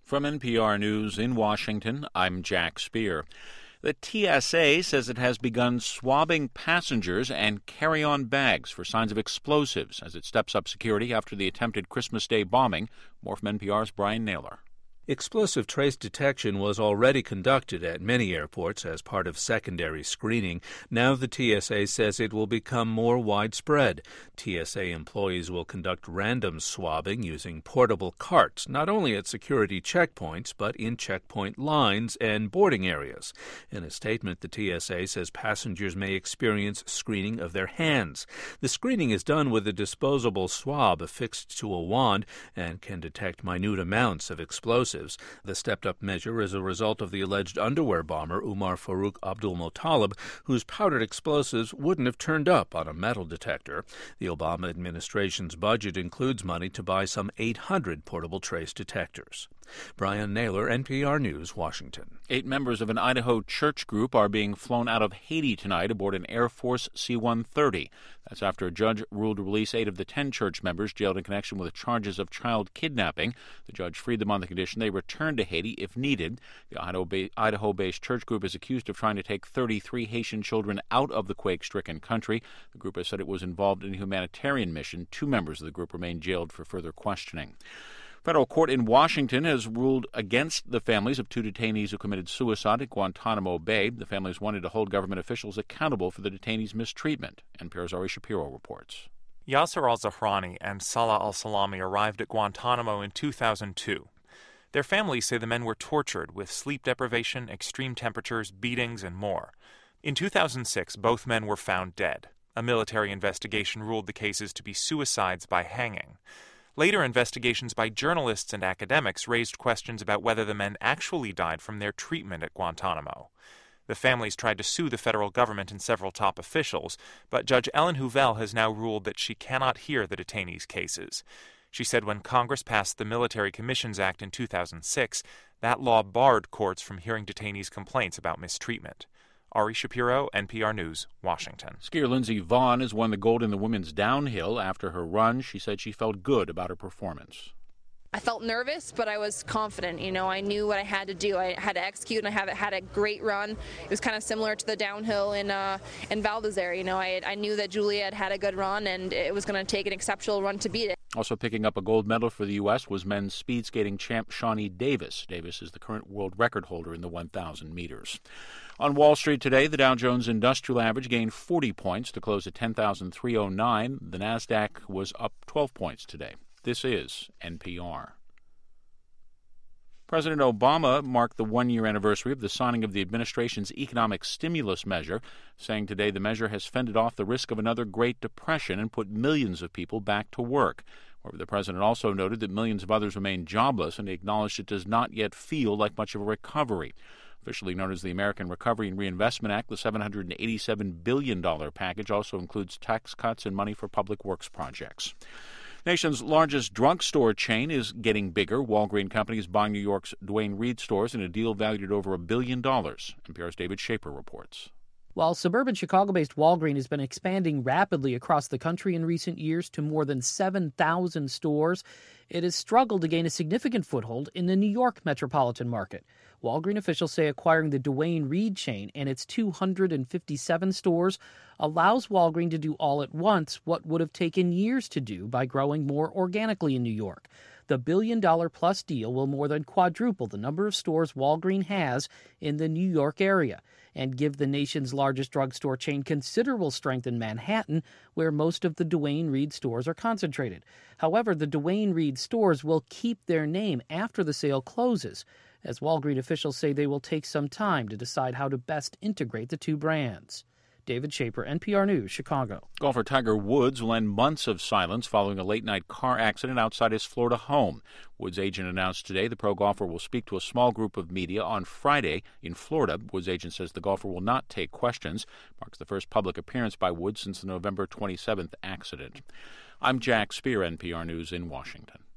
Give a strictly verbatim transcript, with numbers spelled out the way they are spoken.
From N P R News in Washington, I'm Jack Speer. The T S A says it has begun swabbing passengers and carry-on bags for signs of explosives as it steps up security after the attempted Christmas Day bombing. More from N P R's Brian Naylor. Explosive trace detection was already conducted at many airports as part of secondary screening. Now the T S A says it will become more widespread. T S A employees will conduct random swabbing using portable carts, not only at security checkpoints, but in checkpoint lines and boarding areas. In a statement, the T S A says passengers may experience screening of their hands. The screening is done with a disposable swab affixed to a wand and can detect minute amounts of explosives. The stepped-up measure is a result of the alleged underwear bomber Umar Farouk Abdulmutallab, whose powdered explosives wouldn't have turned up on a metal detector. The Obama administration's budget includes money to buy some eight hundred portable trace detectors. Brian Naylor, N P R News, Washington. Eight members of an Idaho church group are being flown out of Haiti tonight aboard an Air Force C one thirty. That's after a judge ruled to release eight of the ten church members jailed in connection with charges of child kidnapping. The judge freed them on the condition they return to Haiti if needed. The Idaho-based church group is accused of trying to take thirty-three Haitian children out of the quake-stricken country. The group has said it was involved in a humanitarian mission. Two members of the group remain jailed for further questioning. Federal court in Washington has ruled against the families of two detainees who committed suicide at Guantanamo Bay. The families wanted to hold government officials accountable for the detainees' mistreatment. N P R's Ari Shapiro reports. Yasser al-Zahrani and Salah al-Salami arrived at Guantanamo in two thousand two. Their families say the men were tortured with sleep deprivation, extreme temperatures, beatings, and more. In two thousand six, both men were found dead. A military investigation ruled the cases to be suicides by hanging. Later investigations by journalists and academics raised questions about whether the men actually died from their treatment at Guantanamo. The families tried to sue the federal government and several top officials, but Judge Ellen Huvel has now ruled that she cannot hear the detainees' cases. She said when Congress passed the Military Commissions Act in two thousand six, that law barred courts from hearing detainees' complaints about mistreatment. Ari Shapiro, N P R News, Washington. Skier Lindsey Vonn has won the gold in the women's downhill. After her run, she said she felt good about her performance. I felt nervous, but I was confident. You know, I knew what I had to do. I had to execute, and I had, had a great run. It was kind of similar to the downhill in uh, in Val d'Isere. You know, I, I knew that Julia had had a good run, and it was going to take an exceptional run to beat it. Also picking up a gold medal for the U S was men's speed skating champ Shawnee Davis. Davis is the current world record holder in the one thousand meters. On Wall Street today, the Dow Jones Industrial Average gained forty points to close at ten thousand three hundred nine. The Nasdaq was up twelve points today. This is N P R. President Obama marked the one-year anniversary of the signing of the administration's economic stimulus measure, saying today the measure has fended off the risk of another Great Depression and put millions of people back to work. However, the president also noted that millions of others remain jobless, and he acknowledged it does not yet feel like much of a recovery. Officially known as the American Recovery and Reinvestment Act, the seven hundred eighty-seven billion dollars package also includes tax cuts and money for public works projects. Nation's largest drugstore chain is getting bigger. Walgreens Company is buying New York's Duane Reade stores in a deal valued at over a billion dollars. N P R's David Schaper reports. While suburban Chicago-based Walgreens has been expanding rapidly across the country in recent years to more than seven thousand stores, it has struggled to gain a significant foothold in the New York metropolitan market. Walgreens officials say acquiring the Duane Reade chain and its two hundred fifty-seven stores allows Walgreens to do all at once what would have taken years to do by growing more organically in New York. The billion-dollar-plus deal will more than quadruple the number of stores Walgreens has in the New York area and give the nation's largest drugstore chain considerable strength in Manhattan, where most of the Duane Reade stores are concentrated. However, the Duane Reade stores will keep their name after the sale closes, as Walgreens officials say they will take some time to decide how to best integrate the two brands. David Schaper, N P R News, Chicago. Golfer Tiger Woods will end months of silence following a late-night car accident outside his Florida home. Woods' agent announced today the pro golfer will speak to a small group of media on Friday in Florida. Woods' agent says the golfer will not take questions. Marks the first public appearance by Woods since the November twenty-seventh accident. I'm Jack Speer, N P R News in Washington.